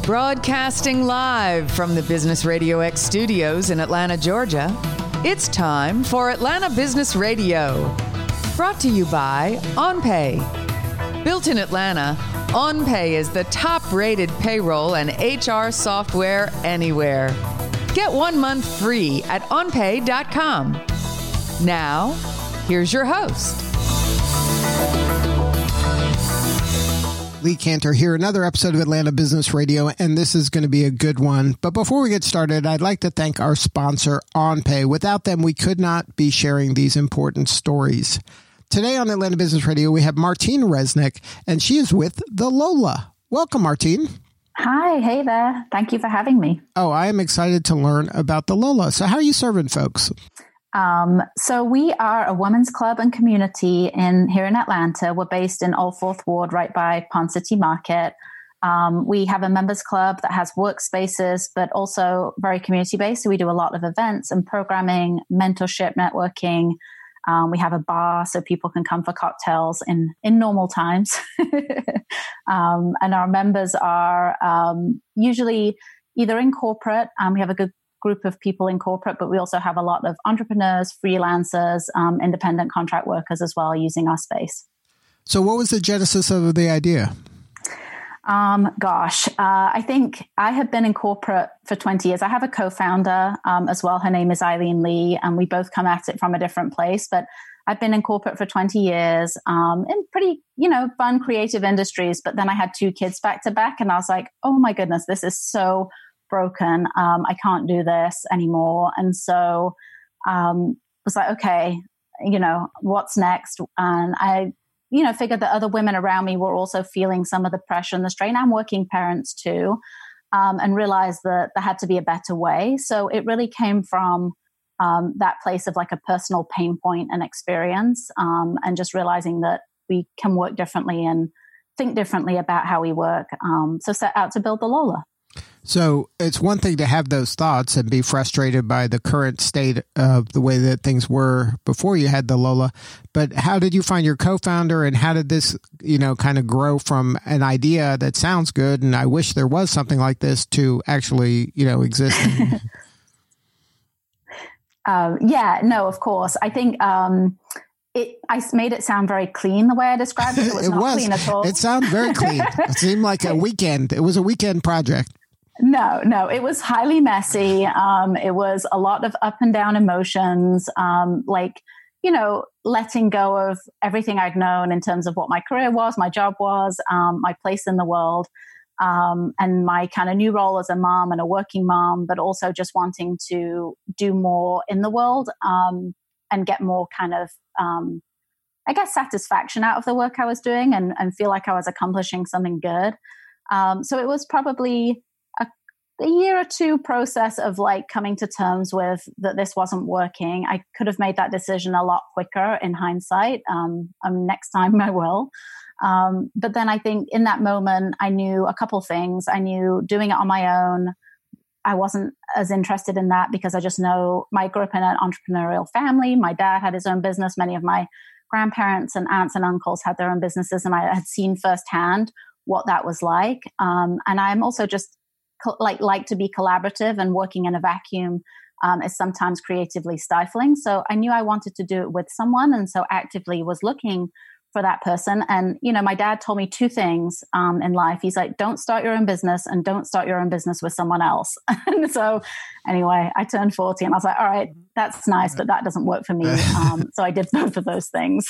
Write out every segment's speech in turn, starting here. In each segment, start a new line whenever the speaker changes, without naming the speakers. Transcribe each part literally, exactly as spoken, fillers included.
Broadcasting live from the Business Radio X studios in Atlanta, Georgia, it's time for Atlanta Business Radio. Brought to you by OnPay. Built in Atlanta, OnPay is the top-rated payroll and H R software anywhere. Get one month free at on pay dot com. Now, here's your host.
Lee Cantor here, another episode of Atlanta Business Radio, and this is going to be a good one. But before we get started, I'd like to thank our sponsor, OnPay. Without them, we could not be sharing these important stories. Today on Atlanta Business Radio, we have Martine Resnick, and she is with the Lola. Welcome, Martine.
Hi, hey there. Thank you for having me.
Oh, I am excited to learn about the Lola. So how are you serving folks?
Um, so we are a women's club and community in here in Atlanta. We're based in Old Fourth Ward, right by Pond City Market. Um, we have a members club that has workspaces, but also very community-based. So we do a lot of events and programming, mentorship, networking. Um, we have a bar so people can come for cocktails in, in normal times. um, and our members are um, usually either in corporate. Um, we have a good group of people in corporate, but we also have a lot of entrepreneurs, freelancers, um, independent contract workers as well using our space.
So what was the genesis of the idea?
Um, gosh, uh, I think I have been in corporate for twenty years. I have a co-founder um, as well. Her name is Eileen Lee, and we both come at it from a different place. But I've been in corporate for twenty years um, in pretty, you know, fun, creative industries. But then I had two kids back to back, and I was like, oh my goodness, this is so broken. Um, I can't do this anymore. And so um, was like, okay, you know, what's next? And I, you know, figured that other women around me were also feeling some of the pressure and the strain. I'm working parents too, um, and realized that there had to be a better way. So it really came from um, that place of like a personal pain point and experience, um, and just realizing that we can work differently and think differently about how we work. Um, so set out to build the Lola.
So it's one thing to have those thoughts and be frustrated by the current state of the way that things were before you had the Lola. But how did you find your co-founder, and how did this, you know, kind of grow from an idea that sounds good and I wish there was something like this to actually, you know, existing?
um, yeah, no, of course. I think um, it, I made it sound very clean the way I described it. It was
it
not
was.
clean at all.
It sounded very clean. It seemed like a weekend. It was a weekend project.
No, no, it was highly messy. Um, it was a lot of up and down emotions, um, like, you know, letting go of everything I'd known in terms of what my career was, my job was, um, my place in the world, um, and my kind of new role as a mom and a working mom, but also just wanting to do more in the world um, and get more kind of, um, I guess, satisfaction out of the work I was doing and, and feel like I was accomplishing something good. Um, so it was probably a year or two process of like coming to terms with that this wasn't working. I could have made that decision a lot quicker in hindsight. Um, um, next time I will. Um, but then I think in that moment, I knew a couple things. I knew doing it on my own, I wasn't as interested in that because I just know I grew up in an entrepreneurial family. My dad had his own business. Many of my grandparents and aunts and uncles had their own businesses, and I had seen firsthand what that was like. Um, and I'm also just like like to be collaborative, and working in a vacuum um, is sometimes creatively stifling. So I knew I wanted to do it with someone, and so actively was looking for that person. And, you know, my dad told me two things um, in life. He's like, don't start your own business, and don't start your own business with someone else. And so anyway, I turned forty and I was like, all right, that's nice, but that doesn't work for me. Um, so I did both of those things.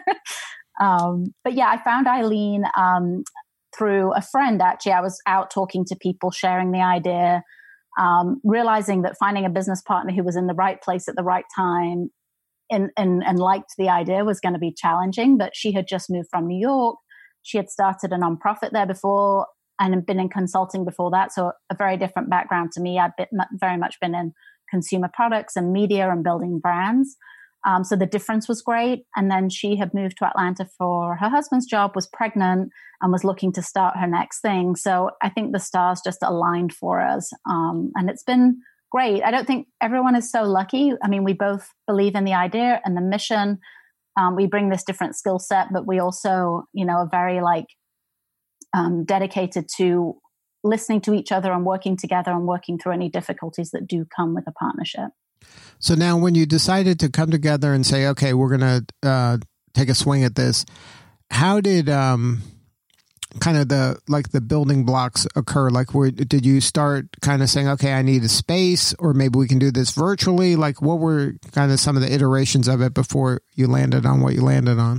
um, but yeah, I found Eileen um, through a friend. Actually, I was out talking to people, sharing the idea, um, realizing that finding a business partner who was in the right place at the right time and, and, and liked the idea was going to be challenging. But she had just moved from New York. She had started a nonprofit there before and had been in consulting before that. So a very different background to me. I'd been, very much been in consumer products and media and building brands. Um, so the difference was great. And then she had moved to Atlanta for her husband's job, was pregnant, and was looking to start her next thing. So I think the stars just aligned for us. Um, and it's been great. I don't think everyone is so lucky. I mean, we both believe in the idea and the mission. Um, we bring this different skill set, but we also, you know, are very like um, dedicated to listening to each other and working together and working through any difficulties that do come with a partnership.
So now when you decided to come together and say, okay, we're going to uh, take a swing at this, how did um, kind of the, like the building blocks occur? Like, where, did you start kind of saying, okay, I need a space, or maybe we can do this virtually? Like, what were kind of some of the iterations of it before you landed on what you landed on?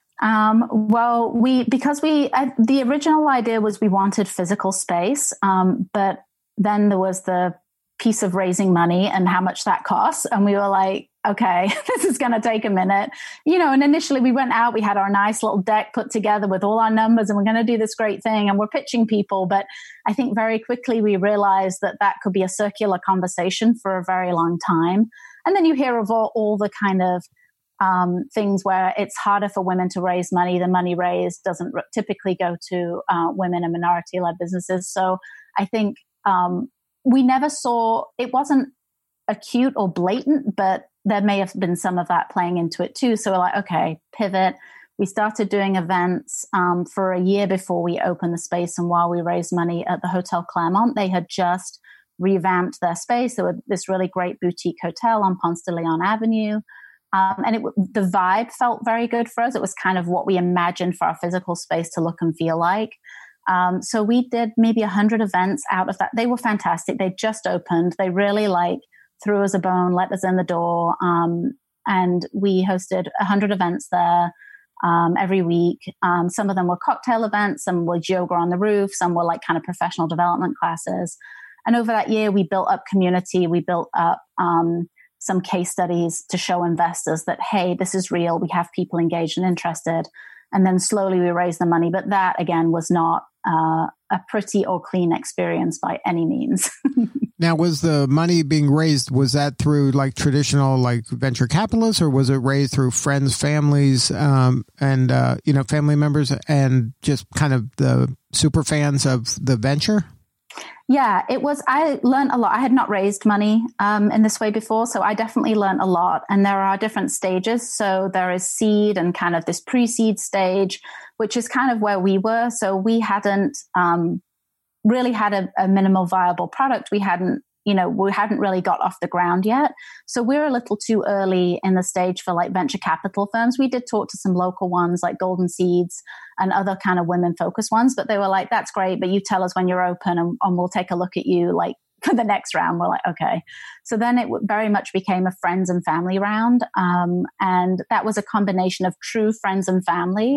Um, well, we, because we, uh, the original idea was we wanted physical space, um, but then there was the piece of raising money and how much that costs. And we were like, okay, this is going to take a minute, you know, and initially we went out, we had our nice little deck put together with all our numbers and we're going to do this great thing and we're pitching people. But I think very quickly we realized that that could be a circular conversation for a very long time. And then you hear of all, all the kind of um, things where it's harder for women to raise money. The money raised doesn't r- typically go to uh, women and minority-led businesses. So I think um, we never saw, it wasn't acute or blatant, but there may have been some of that playing into it too. So we're like, okay, pivot. We started doing events um, for a year before we opened the space. And while we raised money at the Hotel Claremont, they had just revamped their space. There was this really great boutique hotel on Ponce de Leon Avenue. Um, and it, the vibe felt very good for us. It was kind of what we imagined for our physical space to look and feel like. Um, so we did maybe one hundred events out of that. They were fantastic. They just opened. They really like threw us a bone, let us in the door. Um, and we hosted one hundred events there um, every week. Um, some of them were cocktail events, some were yoga on the roof, some were like kind of professional development classes. And over that year, we built up community. We built up um, some case studies to show investors that, hey, this is real. We have people engaged and interested. And then slowly we raised the money. But that, again, was not uh, a pretty or clean experience by any means.
Now, was the money being raised, was that through like traditional like venture capitalists, or was it raised through friends, families, um, and, uh, you know, family members and just kind of the super fans of the venture?
Yeah, it was, I learned a lot. I had not raised money um, in this way before, so I definitely learned a lot. And there are different stages. So there is seed and kind of this pre-seed stage, which is kind of where we were. So we hadn't um, really had a, a minimal viable product. We hadn't, you know, we hadn't really got off the ground yet. So we're a little too early in the stage for like venture capital firms. We did talk to some local ones like Golden Seeds and other kind of women focused ones, but they were like, that's great, but you tell us when you're open and, and we'll take a look at you like for the next round. We're like, okay. So then it very much became a friends and family round. Um, and that was a combination of true friends and family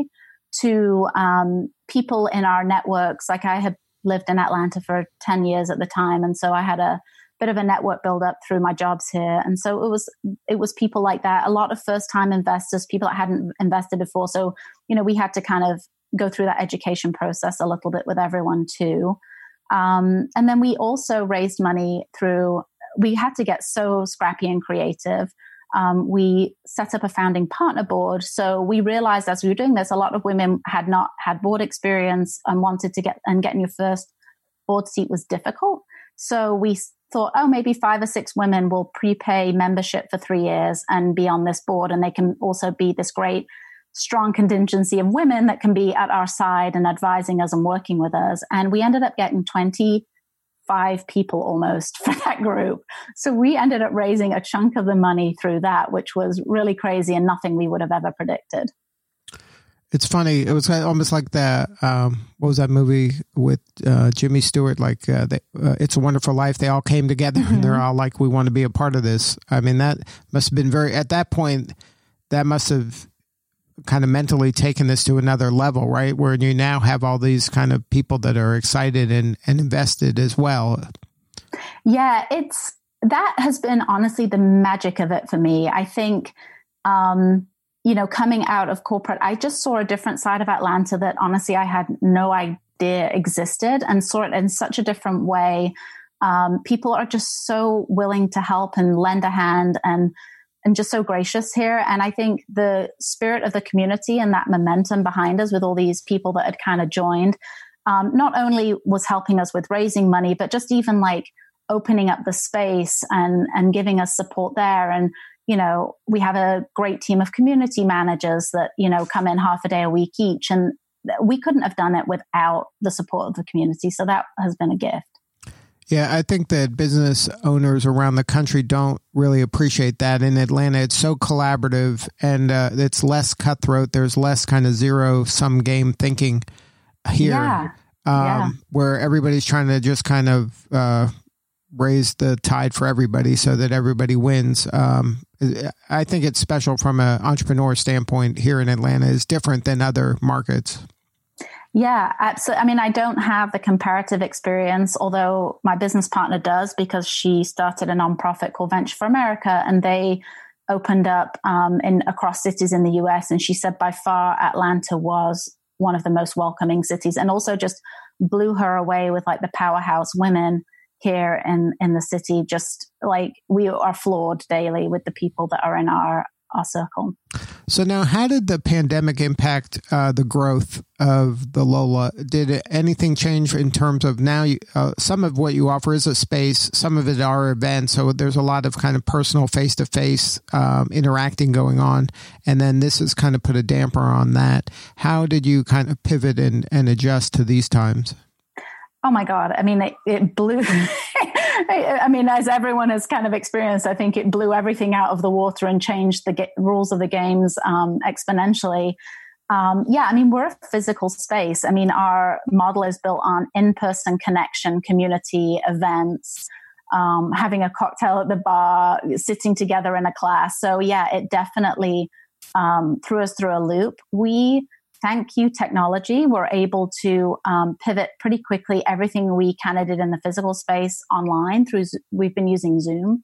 to um, people in our networks. Like I had lived in Atlanta for ten years at the time. And so I had a bit of a network build up through my jobs here. And so it was, it was people like that, a lot of first time investors, people that hadn't invested before. So, you know, we had to kind of go through that education process a little bit with everyone too. Um, and then we also raised money through, we had to get so scrappy and creative. Um, we set up a founding partner board. So we realized as we were doing this, a lot of women had not had board experience and wanted to get, and getting your first board seat was difficult. So we thought, oh, maybe five or six women will prepay membership for three years and be on this board. And they can also be this great, strong contingency of women that can be at our side and advising us and working with us. And we ended up getting twenty-five people almost for that group. So we ended up raising a chunk of the money through that, which was really crazy and nothing we would have ever predicted.
It's funny. It was almost like that. Um, what was that movie with uh, Jimmy Stewart? Like uh, they, uh, It's a Wonderful Life. They all came together mm-hmm. and they're all like, we want to be a part of this. I mean, that must have been very, at that point, that must have kind of mentally taken this to another level, right? Where you now have all these kind of people that are excited and, and invested as well.
Yeah, it's, that has been honestly the magic of it for me. I think, um, you know, coming out of corporate, I just saw a different side of Atlanta that honestly I had no idea existed, and saw it in such a different way. Um, people are just so willing to help and lend a hand and and just so gracious here. And I think the spirit of the community and that momentum behind us with all these people that had kind of joined, um, not only was helping us with raising money, but just even like opening up the space and and giving us support there. And you know, we have a great team of community managers that, you know, come in half a day a week each. And we couldn't have done it without the support of the community. So that has been a gift.
Yeah, I think that business owners around the country don't really appreciate that. In Atlanta, it's so collaborative and uh, it's less cutthroat. There's less kind of zero-sum game thinking here,
yeah.
Um,
yeah.
where everybody's trying to just kind of uh, raise the tide for everybody so that everybody wins. Um, I think it's special from an entrepreneur standpoint here in Atlanta. It's different than other markets.
Yeah, absolutely. I mean, I don't have the comparative experience, although my business partner does, because she started a nonprofit called Venture for America, and they opened up um, in across cities in the U S. And she said by far Atlanta was one of the most welcoming cities, and also just blew her away with like the powerhouse women here in, in the city. Just like we are floored daily with the people that are in our our circle.
So now, how did the pandemic impact uh, the growth of the Lola? Did it, anything change in terms of now you, uh, some of what you offer is a space, some of it are events. So there's a lot of kind of personal face-to-face um, interacting going on. And then this has kind of put a damper on that. How did you kind of pivot and, and adjust to these times?
Oh my God. I mean, it, it blew, I mean, as everyone has kind of experienced, I think it blew everything out of the water and changed the ge- rules of the games um, exponentially. Um, yeah, I mean, we're a physical space. I mean, our model is built on in-person connection, community events, um, having a cocktail at the bar, sitting together in a class. So yeah, it definitely um, threw us through a loop. We Thank you, technology. We're able to um, pivot pretty quickly. Everything we kind of did in the physical space online through, we've been using Zoom.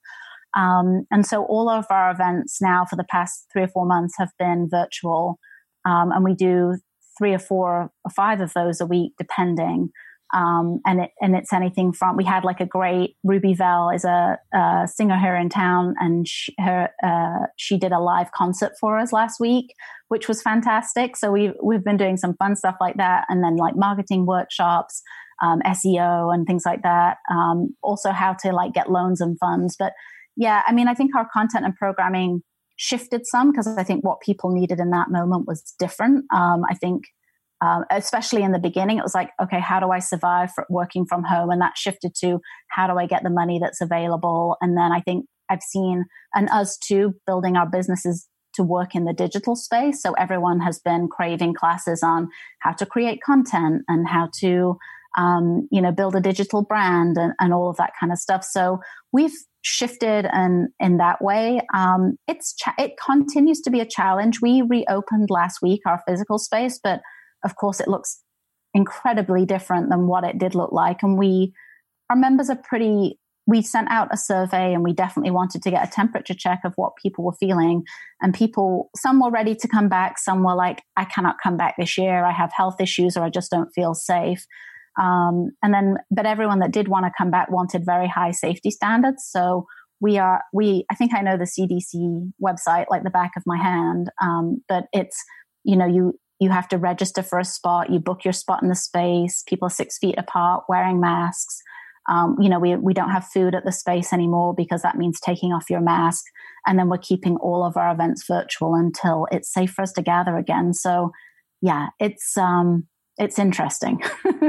Um, and so all of our events now for the past three or four months have been virtual. Um, and we do three or four or five of those a week, depending. Um, and it, and it's anything from, we had like a great, Ruby Vel is a, a singer here in town, and she, her, uh, she did a live concert for us last week, which was fantastic. So we've, we've been doing some fun stuff like that. And then like marketing workshops, um, S E O and things like that. Um, also how to like get loans and funds. But yeah, I mean, I think our content and programming shifted some because I think what people needed in that moment was different. Um, I think, Um, especially in the beginning, it was like, okay, how do I survive for working from home? And that shifted to how do I get the money that's available? And then I think I've seen, and us too, building our businesses to work in the digital space. So everyone has been craving classes on how to create content and how to, um, you know, build a digital brand and, and all of that kind of stuff. So we've shifted and in that way. Um, it's cha- it continues to be a challenge. We reopened last week our physical space, but of course, it looks incredibly different than what it did look like. And we, our members are pretty, we sent out a survey and we definitely wanted to get a temperature check of what people were feeling. And people, some were ready to come back. Some were like, I cannot come back this year. I have health issues or I just don't feel safe. Um, and then, but everyone that did want to come back wanted very high safety standards. So we are, we, I think I know the C D C website like the back of my hand. Um, but it's, you know, you, You have to register for a spot. You book your spot in the space. People are six feet apart, wearing masks. Um, you know, we we don't have food at the space anymore because that means taking off your mask. And then we're keeping all of our events virtual until it's safe for us to gather again. So, yeah, it's um, it's interesting.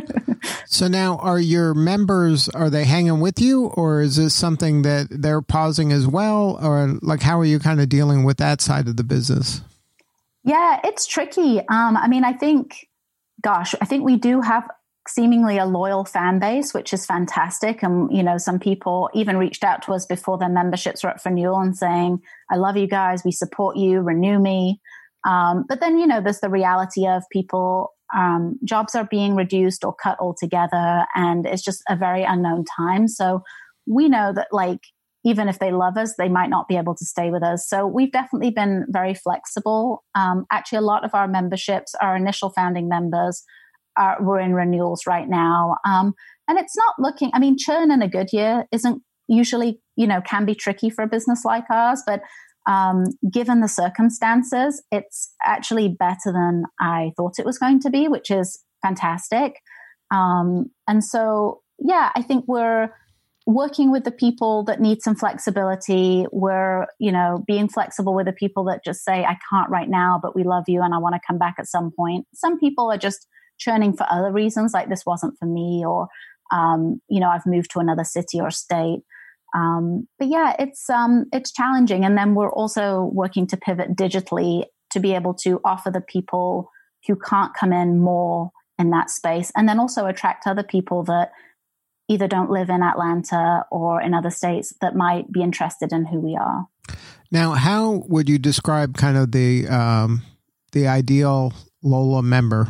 So now, are your members, are they hanging with you, or is this something that they're pausing as well, or like how are you kind of dealing with that side of the business?
Yeah, it's tricky. Um, I mean, I think, gosh, I think we do have seemingly a loyal fan base, which is fantastic. And, you know, some people even reached out to us before their memberships were up for renewal and saying, I love you guys. We support you. Renew me. Um, but then, you know, there's the reality of people, um, jobs are being reduced or cut altogether. And it's just a very unknown time. So we know that, like, even if they love us, they might not be able to stay with us. So we've definitely been very flexible. Um, actually, a lot of our memberships, our initial founding members, are, we're in renewals right now. Um, and it's not looking, I mean, churn in a good year isn't usually, you know, can be tricky for a business like ours. But um, given the circumstances, it's actually better than I thought it was going to be, which is fantastic. Um, and so, yeah, I think we're, working with the people that need some flexibility. We're, you know, being flexible with the people that just say, I can't right now, but we love you and I want to come back at some point. Some people are just churning for other reasons, like this wasn't for me, or, um, you know, I've moved to another city or state. Um, but yeah, it's, um, it's challenging. And then we're also working to pivot digitally to be able to offer the people who can't come in more in that space, and then also attract other people that either don't live in Atlanta or in other states that might be interested in who we are.
Now, how would you describe kind of the, um, the ideal Lola member?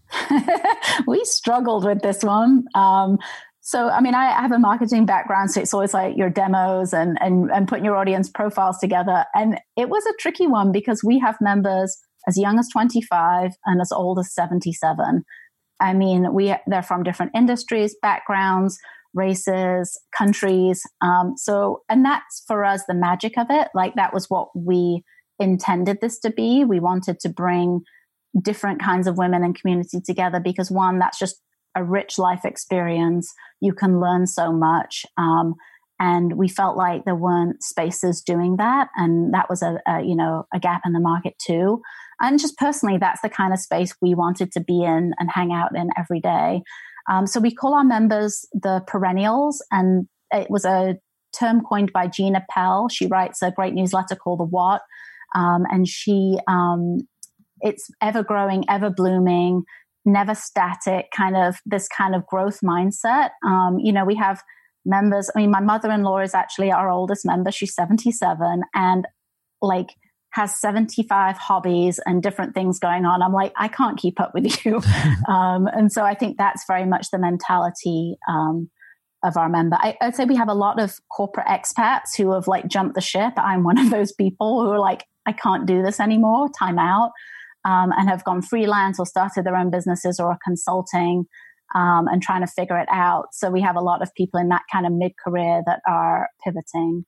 We struggled with this one. Um, So, I mean, I have a marketing background, so it's always like your demos and, and, and putting your audience profiles together. And it was a tricky one because we have members as young as twenty-five and as old as seventy-seven. I mean, we they're from different industries, backgrounds, races, countries. Um, so, and that's for us the magic of it. Like that was what we intended this to be. We wanted to bring different kinds of women and community together because one, that's just a rich life experience. You can learn so much. Um, and we felt like there weren't spaces doing that. And that was a, a, you know, a gap in the market too. And just personally, that's the kind of space we wanted to be in and hang out in every day. Um, so we call our members the perennials. And it was a term coined by Gina Pell. She writes a great newsletter called The What. Um, and she, um, it's ever growing, ever blooming, never static, kind of this kind of growth mindset. Um, you know, we have members. I mean, my mother-in-law is actually our oldest member. She's seventy-seven and like has seventy-five hobbies and different things going on. I'm like, I can't keep up with you. um, and so I think that's very much the mentality um, of our member. I, I'd say we have a lot of corporate expats who have like jumped the ship. I'm one of those people who are like, I can't do this anymore, time out. Um, and have gone freelance or started their own businesses or are consulting um, and trying to figure it out. So we have a lot of people in that kind of mid-career that are pivoting.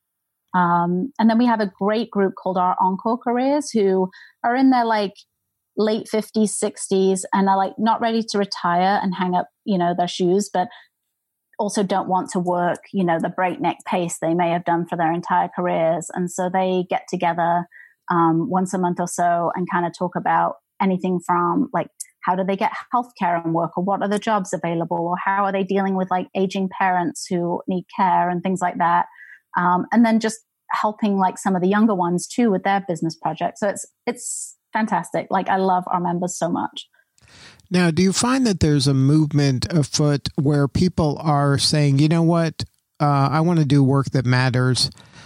Um, and then we have a great group called our Encore Careers who are in their like late fifties, sixties and are like not ready to retire and hang up, you know, their shoes, but also don't want to work, you know, the breakneck pace they may have done for their entire careers. And so they get together Um, once a month or so and kind of talk about anything from like, how do they get healthcare and work, or what are the jobs available, or how are they dealing with like aging parents who need care and things like that. Um, and then just helping like some of the younger ones too with their business projects. So it's, it's fantastic. Like I love our members so much.
Now, do you find that there's a movement afoot where people are saying, you know what, uh, I want to do work that matters.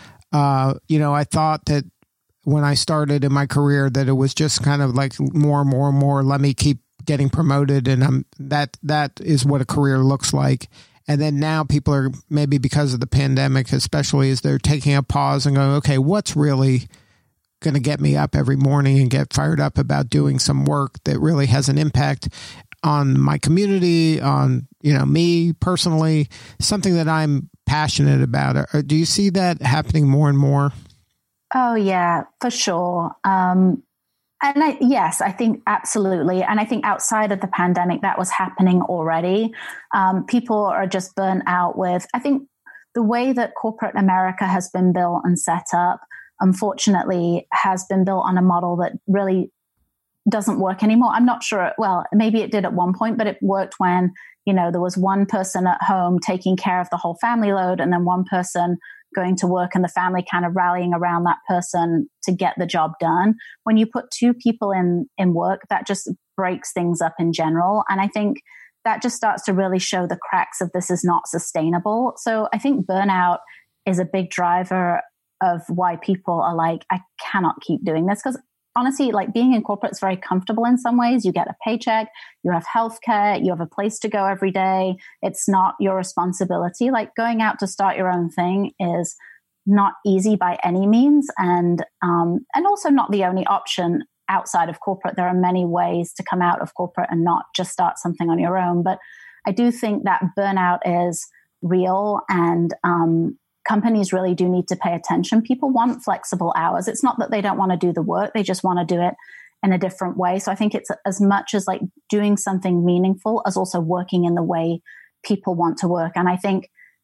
Uh, you know, I thought that when I started in my career that it was just kind of like more and more and more, let me keep getting promoted. And I'm that, that is what a career looks like. And then now people are maybe because of the pandemic, especially as they're taking a pause and going, okay, what's really going to get me up every morning and get fired up about doing some work that really has an impact on my community, on, you know, me personally, something that I'm passionate about. Or do you see that happening more and more?
Oh, yeah, for sure. Um, and I, yes, I think absolutely. And I think outside of the pandemic, that was happening already. Um, people are just burnt out with, I think the way that corporate America has been built and set up, unfortunately, has been built on a model that really doesn't work anymore. I'm not sure. Well, maybe it did at one point, but it worked when, you know, there was one person at home taking care of the whole family load and then one person going to work and the family kind of rallying around that person to get the job done. When you put two people in, in work, that just breaks things up in general. And I think that just starts to really show the cracks of this is not sustainable. So I think burnout is a big driver of why people are like, I cannot keep doing this. Because honestly, like being in corporate is very comfortable in some ways. You get a paycheck, you have healthcare, you have a place to go every day. It's not your responsibility. Like going out to start your own thing is not easy by any means. And, um, and also not the only option outside of corporate. There are many ways to come out of corporate and not just start something on your own. But I do think that burnout is real, and, um, companies really do need to pay attention. People want flexible hours. It's not that they don't want to do the work. They just want to do it in a different way. So I think it's as much as like doing something meaningful as also working in the way people want to work. And I think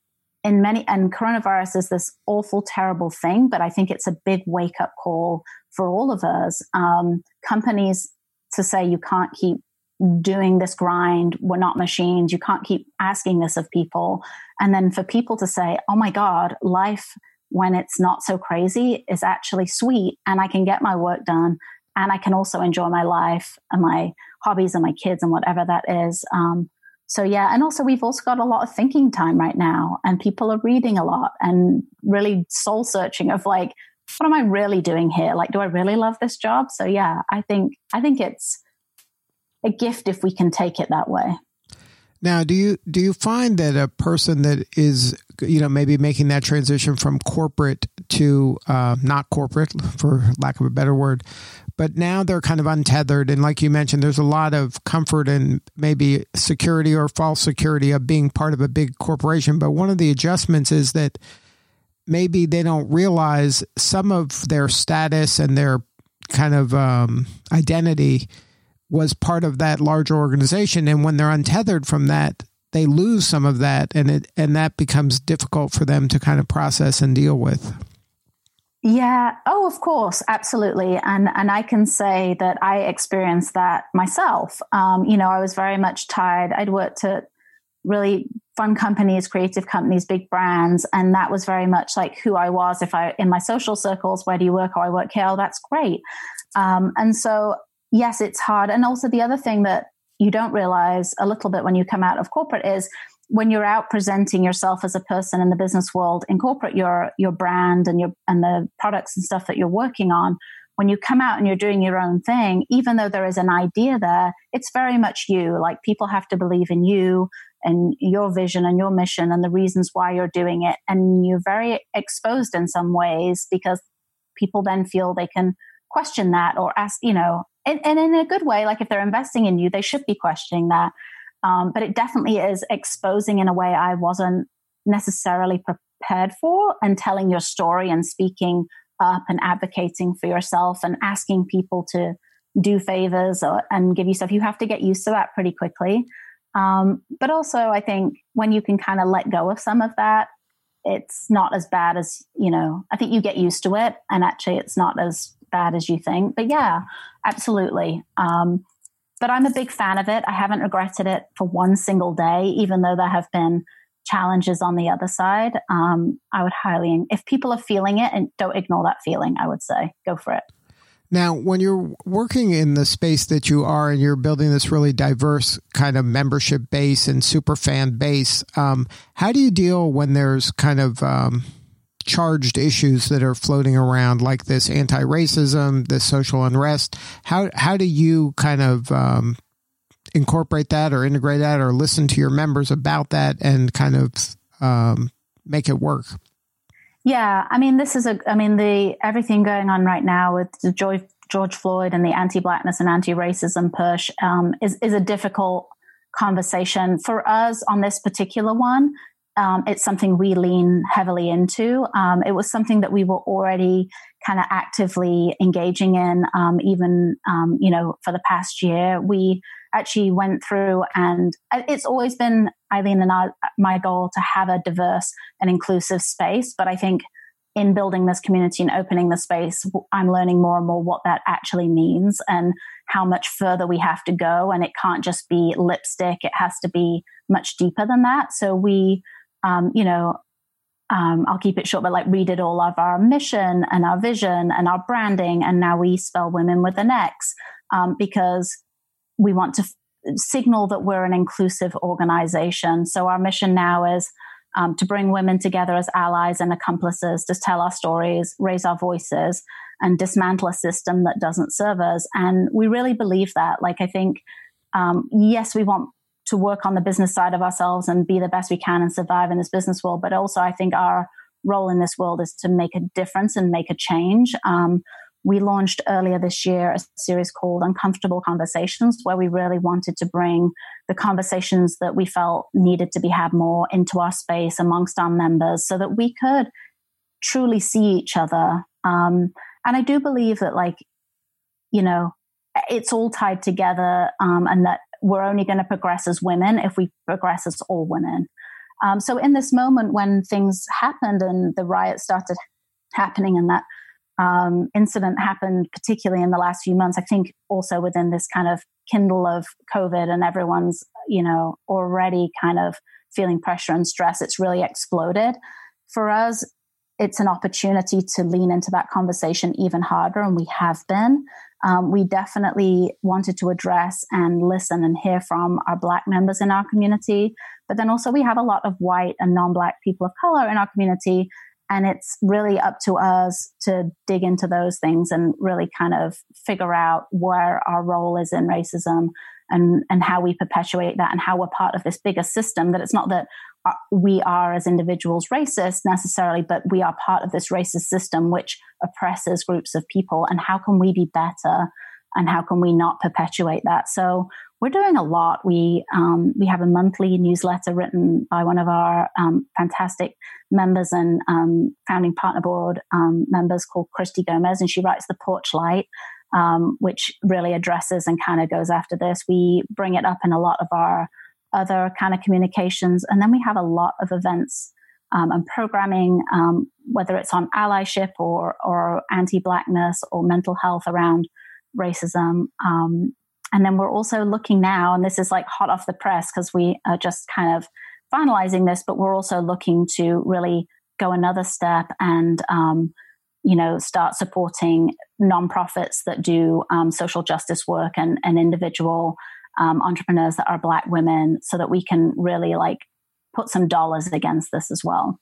in many, and coronavirus is this awful, terrible thing, but I think it's a big wake up call for all of us. Um, companies to say you can't keep doing this grind. We're not machines. You can't keep asking this of people. And then for people to say, oh my God, life when it's not so crazy is actually sweet, and I can get my work done, and I can also enjoy my life and my hobbies and my kids and whatever that is. Um, so yeah, and also we've also got a lot of thinking time right now, and people are reading a lot and really soul searching of like, what am I really doing here? Like, do I really love this job? So yeah, I think I think it's a gift if we can take it that way.
Now, do you do you find that a person that is, you know, maybe making that transition from corporate to uh, not corporate, for lack of a better word, but now they're kind of untethered, and like you mentioned, there's a lot of comfort and maybe security or false security of being part of a big corporation. But one of the adjustments is that maybe they don't realize some of their status and their kind of um, identity was part of that larger organization. And when they're untethered from that, they lose some of that, and it and that becomes difficult for them to kind of process and deal with.
Yeah. Oh, of course. Absolutely. And and I can say that I experienced that myself. Um, you know, I was very much tied. I'd worked at really fun companies, creative companies, big brands. And that was very much like who I was. If I, in my social circles, where do you work? Oh, I work here. Oh, that's great. Um, and so, yes, it's hard. And also the other thing that you don't realize a little bit when you come out of corporate is when you're out presenting yourself as a person in the business world. In corporate, your your brand and your and the products and stuff that you're working on, when you come out and you're doing your own thing, even though there is an idea there, it's very much you. Like, people have to believe in you and your vision and your mission and the reasons why you're doing it. And you're very exposed in some ways because people then feel they can question that or ask, you know, and, and in a good way, like if they're investing in you, they should be questioning that. Um, but it definitely is exposing in a way I wasn't necessarily prepared for, and telling your story and speaking up and advocating for yourself and asking people to do favors or, and give you stuff. You have to get used to that pretty quickly. Um, but also, I think when you can kind of let go of some of that, it's not as bad as, you know, I think you get used to it, and actually it's not as bad as you think. But yeah, absolutely. Um, but I'm a big fan of it. I haven't regretted it for one single day, even though there have been challenges on the other side. Um, I would highly, if people are feeling it, and don't ignore that feeling, I would say go for it.
Now, when you're working in the space that you are and you're building this really diverse kind of membership base and super fan base, um, how do you deal when there's kind of um, charged issues that are floating around, like this anti-racism, this social unrest? How how do you kind of um, incorporate that or integrate that or listen to your members about that and kind of um, make it work?
Yeah, I mean, this is a, I mean, the everything going on right now with the George, George Floyd and the anti-blackness and anti-racism push um, is, is a difficult conversation. For us on this particular one, um, it's something we lean heavily into. Um, it was something that we were already kind of actively engaging in, um, even, um, you know, for the past year. We actually went through, and it's always been Eileen and I, my goal to have a diverse and inclusive space. But I think in building this community and opening the space, I'm learning more and more what that actually means and how much further we have to go. And it can't just be lipstick. It has to be much deeper than that. So we, um, you know, um, I'll keep it short, but like redid all of our mission and our vision and our branding. And now we spell women with an X um, because we want to f- signal that we're an inclusive organization. So our mission now is um, to bring women together as allies and accomplices, to tell our stories, raise our voices, and dismantle a system that doesn't serve us. And we really believe that. Like, I think, um, yes, we want to work on the business side of ourselves and be the best we can and survive in this business world. But also, I think our role in this world is to make a difference and make a change. Um, We launched earlier this year a series called Uncomfortable Conversations, where we really wanted to bring the conversations that we felt needed to be had more into our space amongst our members so that we could truly see each other. Um, and I do believe that, like, you know, it's all tied together um, and that we're only going to progress as women if we progress as all women. Um, so in this moment when things happened and the riots started happening and that um, incident happened, particularly in the last few months, I think also within this kind of kindle of COVID and everyone's, you know, already kind of feeling pressure and stress, it's really exploded. For us, it's an opportunity to lean into that conversation even harder, and we have been. Um, we definitely wanted to address and listen and hear from our Black members in our community, but then also we have a lot of white and non-Black people of color in our community, and it's really up to us to dig into those things and really kind of figure out where our role is in racism and, and how we perpetuate that and how we're part of this bigger system, that it's not that we are as individuals racist necessarily, but we are part of this racist system which oppresses groups of people. And how can we be better? And how can we not perpetuate that? So we're doing a lot. We um, we have a monthly newsletter written by one of our um, fantastic members and um, founding partner board um, members called Christy Gomez, and she writes the Porch Light, um, which really addresses and kind of goes after this. We bring it up in a lot of our other kind of communications. And then we have a lot of events um, and programming, um, whether it's on allyship or, or anti-Blackness or mental health around racism. Um, and then we're also looking now, and this is like hot off the press because we are just kind of finalizing this, but we're also looking to really go another step and, um, you know, start supporting nonprofits that do um, social justice work and, and individual Um, entrepreneurs that are Black women, so that we can really like put some dollars against this as well.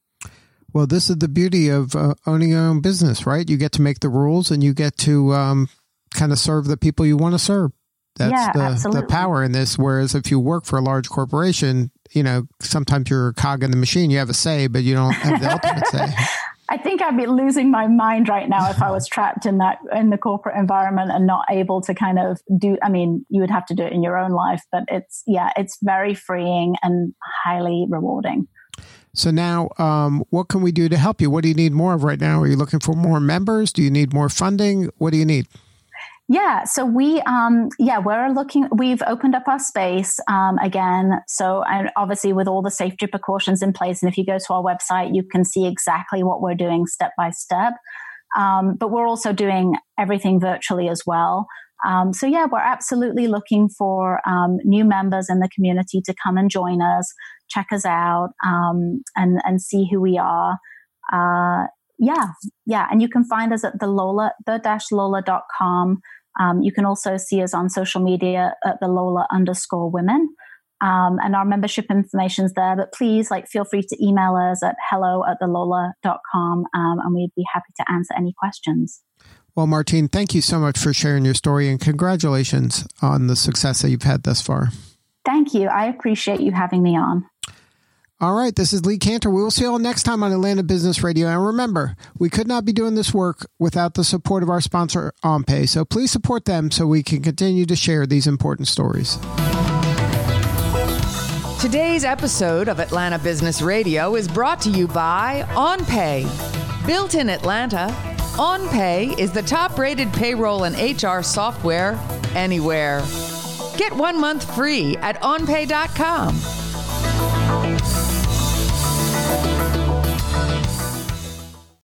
Well, this is the beauty of uh, owning your own business, right? You get to make the rules and you get to um, kind of serve the people you want to serve. That's
yeah,
the,
absolutely.
the power in this. Whereas if you work for a large corporation, you know, sometimes you're a cog in the machine. You have a say, but you don't have the ultimate say.
I think I'd be losing my mind right now if I was trapped in that, in the corporate environment and not able to kind of do, I mean, you would have to do it in your own life, but it's, yeah, it's very freeing and highly rewarding.
So now, um, what can we do to help you? What do you need more of right now? Are you looking for more members? Do you need more funding? What do you need?
Yeah, so we, um, yeah, we're looking, we've opened up our space um, again. So and obviously with all the safety precautions in place, and if you go to our website, you can see exactly what we're doing step by step. Um, but we're also doing everything virtually as well. Um, so yeah, we're absolutely looking for um, new members in the community to come and join us, check us out, um, and, and see who we are. Uh, Yeah, yeah. And you can find us at the Lola, the dash Lola dot com. Um, you can also see us on social media at the Lola underscore women. Um, and our membership information is there. But please, like, feel free to email us at hello at the Lola dot com. Um, and we'd be happy to answer any questions.
Well, Martine, thank you so much for sharing your story, and congratulations on the success that you've had thus far.
Thank you. I appreciate you having me on.
All right, this is Lee Kantor. We will see you all next time on Atlanta Business Radio. And remember, we could not be doing this work without the support of our sponsor, OnPay. So please support them so we can continue to share these important stories.
Today's episode of Atlanta Business Radio is brought to you by OnPay. Built in Atlanta, OnPay is the top-rated payroll and H R software anywhere. Get one month free at on pay dot com.